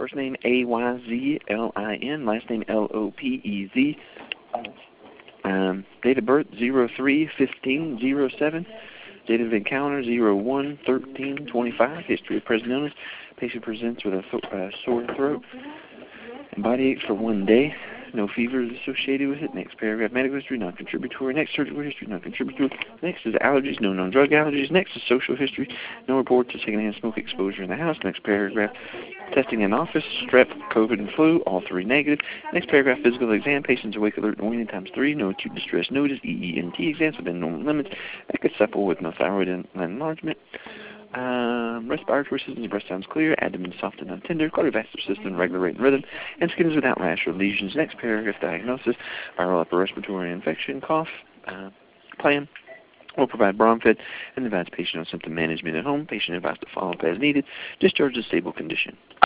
First name Ayzlin, last name Lopez. Date of birth 03/15/07. Date of encounter 01/13/25. History of present illness. Patient presents with a sore throat and body aches for 1 day. No fever is associated with it. Next paragraph, medical history, non-contributory. Next, surgical history, non-contributory. Next is allergies, no known drug allergies. Next is social history, no reports of secondhand smoke exposure in the house. Next paragraph, testing in office, strep, COVID, and flu, all 3 negative. Next paragraph, physical exam, patients awake, alert, and waning ×3. No acute distress notice. EENT exams within normal limits. Echocephalus with no thyroid enlargement. Respiratory system, breast sounds clear, abdomen soft and untender, cardiovascular system, regular rate and rhythm, and skin is without rash or lesions. Next paragraph, diagnosis, viral upper respiratory infection, cough, plan. Will provide Bromfed and advise patient on symptom management at home. Patient advised to follow up as needed. Discharge is stable condition.